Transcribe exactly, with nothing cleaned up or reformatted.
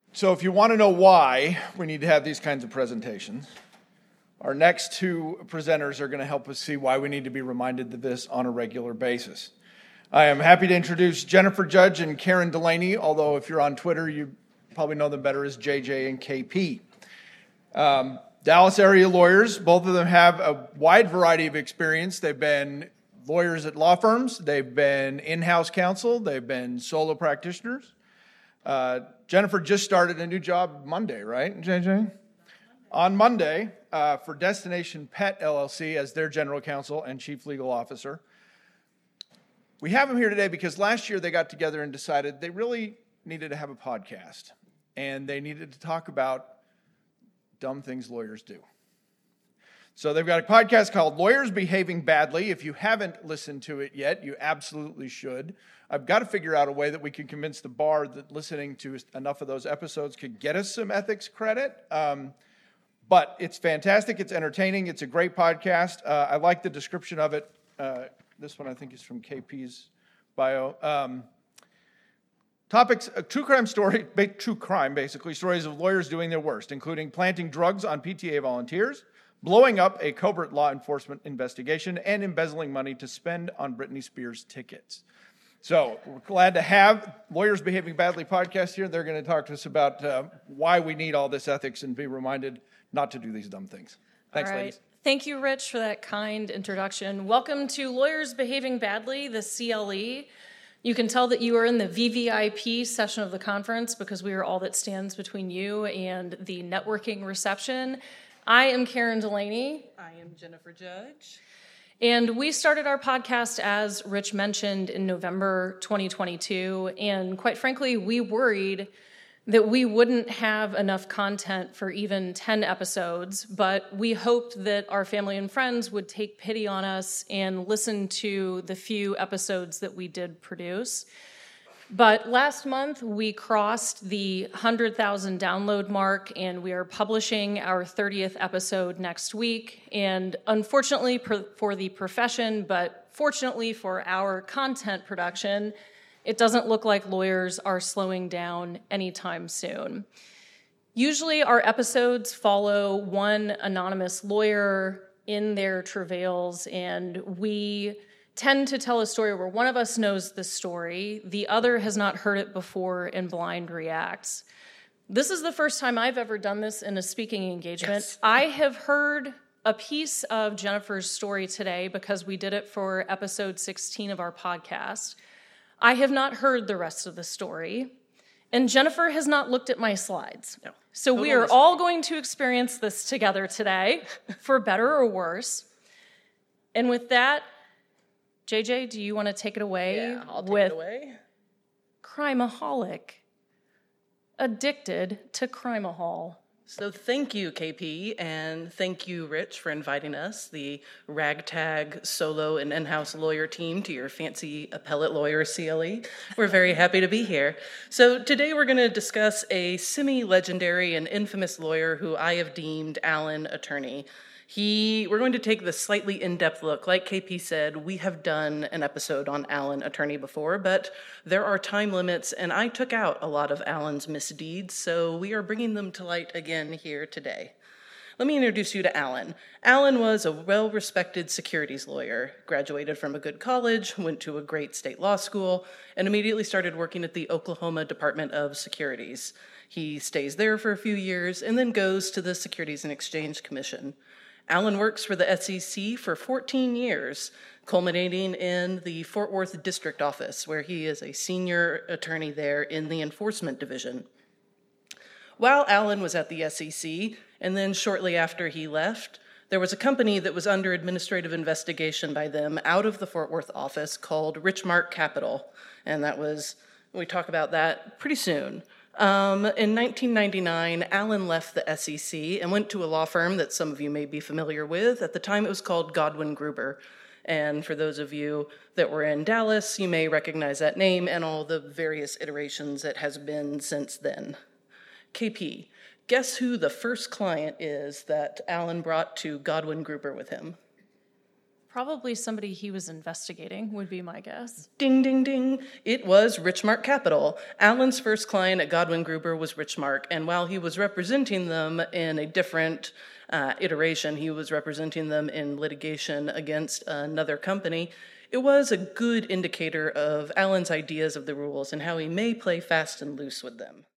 So if you want to know why we need to have these kinds of presentations, our next two presenters are going to help us see why we need to be reminded of this on a regular basis. I am happy to introduce Jennifer Judge and Karen Delaney, although if you're on Twitter, you probably know them better as J J and K P. Um, Dallas area lawyers, both of them have a wide variety of experience. They've been lawyers at law firms, they've been in-house counsel, they've been solo practitioners. Uh, Jennifer just started a new job Monday, right, J J? On Monday uh, for Destination Pet L L C as their general counsel and chief legal officer. We have them here today because last year they got together and decided they really needed to have a podcast. And they needed to talk about dumb things lawyers do. So they've got a podcast called Lawyers Behaving Badly. If you haven't listened to it yet, you absolutely should. I've got to figure out a way that we can convince the bar that listening to enough of those episodes could get us some ethics credit. Um, but it's fantastic. It's entertaining. It's a great podcast. Uh, I like the description of it. Uh, this one I think is from K P's bio. Um, Topics, a true crime story, true crime basically, stories of lawyers doing their worst, including planting drugs on P T A volunteers, blowing up a covert law enforcement investigation, and embezzling money to spend on Britney Spears tickets. So we're glad to have Lawyers Behaving Badly podcast here. They're going to talk to us about uh, why we need all this ethics and be reminded not to do these dumb things. Thanks, all right. ladies. Thank you, Rich, for that kind introduction. Welcome to Lawyers Behaving Badly, the C L E. You can tell that you are in the V V I P session of the conference because we are all that stands between you and the networking reception. I am Karen Delaney. I am Jennifer Judge. And we started our podcast, as Rich mentioned, in November twenty twenty-two. And quite frankly, we worried that we wouldn't have enough content for even ten episodes, but we hoped that our family and friends would take pity on us and listen to the few episodes that we did produce. But last month, we crossed the one hundred thousand download mark, and we are publishing our thirtieth episode next week. And unfortunately for the profession, but fortunately for our content production, it doesn't look like lawyers are slowing down anytime soon. Usually our episodes follow one anonymous lawyer in their travails, and we tend to tell a story where one of us knows the story, the other has not heard it before, and blind reacts. This is the first time I've ever done this in a speaking engagement. Yes. I have heard a piece of Jennifer's story today because we did it for episode sixteen of our podcast. I have not heard the rest of the story, and Jennifer has not looked at my slides. No. So we are all going to experience this together today, for better or worse. And with that, J J, do you want to take it away? Yeah, I'll take with it away. Crimeaholic, addicted to Crimeahol. So thank you, K P, and thank you, Rich, for inviting us, the ragtag solo and in-house lawyer team, to your fancy appellate lawyer C L E. We're very happy to be here. So today we're going to discuss a semi-legendary and infamous lawyer who I have deemed Alan Attorney. He, we're going to take the slightly in-depth look. Like K P said, we have done an episode on Alan Attorney before, but there are time limits, and I took out a lot of Alan's misdeeds, so we are bringing them to light again here today. Let me introduce you to Alan. Alan was a well-respected securities lawyer, graduated from a good college, went to a great state law school, and immediately started working at the Oklahoma Department of Securities. He stays there for a few years and then goes to the Securities and Exchange Commission. Alan works for the S E C for fourteen years, culminating in the Fort Worth District Office, where he is a senior attorney there in the Enforcement Division. While Alan was at the S E C, and then shortly after he left, there was a company that was under administrative investigation by them out of the Fort Worth office called Richmark Capital, and that was, we talk about that pretty soon. Um, in nineteen ninety-nine, Alan left the S E C and went to a law firm that some of you may be familiar with. At the time, it was called Godwin Gruber. And for those of you that were in Dallas, you may recognize that name and all the various iterations it has been since then. K P, guess who the first client is that Alan brought to Godwin Gruber with him? probably somebody he was investigating, would be my guess. Ding, ding, ding. It was Richmark Capital. Alan's first client at Godwin Gruber was Richmark, and while he was representing them in a different uh, iteration, he was representing them in litigation against another company. It was a good indicator of Alan's ideas of the rules and how he may play fast and loose with them.